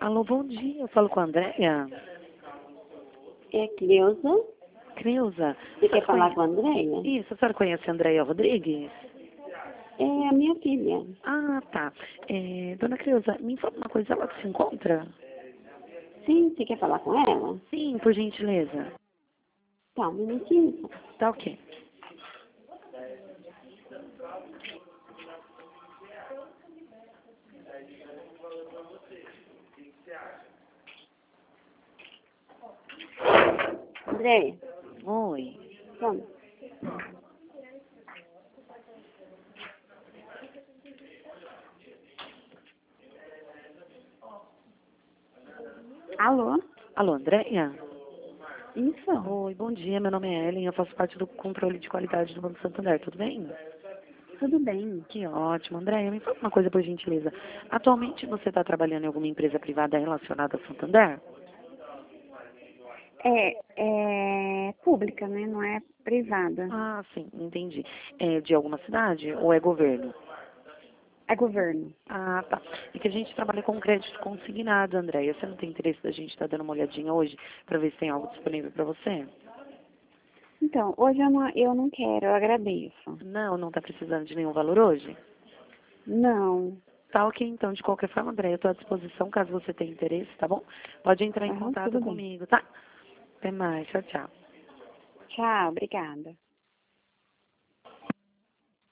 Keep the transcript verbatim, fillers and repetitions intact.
Alô, bom dia. Eu falo com a Andréia. É Cleusa. Creuza. Você quer falar com a Andréia? Isso, a senhora conhece a Andréia Rodrigues? É a minha filha. Ah, tá. É, dona Creuza, me informa uma coisa, ela se encontra? Sim, você quer falar com ela? Sim, por gentileza. Tá, um minutinho. Tá ok. Andréia, Oi. vamos. Alô? Alô, Andréia? Isso? Oi, bom dia. Meu nome é Ellen. Eu faço parte do controle de qualidade do Banco Santander. Tudo bem? Tudo bem. Que ótimo. Andréia, me informa uma coisa, por gentileza. Atualmente você está trabalhando em alguma empresa privada relacionada ao Santander? É, é pública, né? Não é privada. Ah, sim, entendi. É de alguma cidade ou é governo? É governo. Ah, tá. E que a gente trabalha com crédito consignado, Andréia. Você não tem interesse da gente estar dando uma olhadinha hoje para ver se tem algo disponível para você? Então, hoje eu não, eu não quero, eu agradeço. Não, não está precisando de nenhum valor hoje? Não. Tá ok, então. De qualquer forma, Andréia, eu estou à disposição caso você tenha interesse, tá bom? Pode entrar em Aham, contato tudo bem. comigo, tá? Até mais. Tchau, tchau. Tchau, obrigada.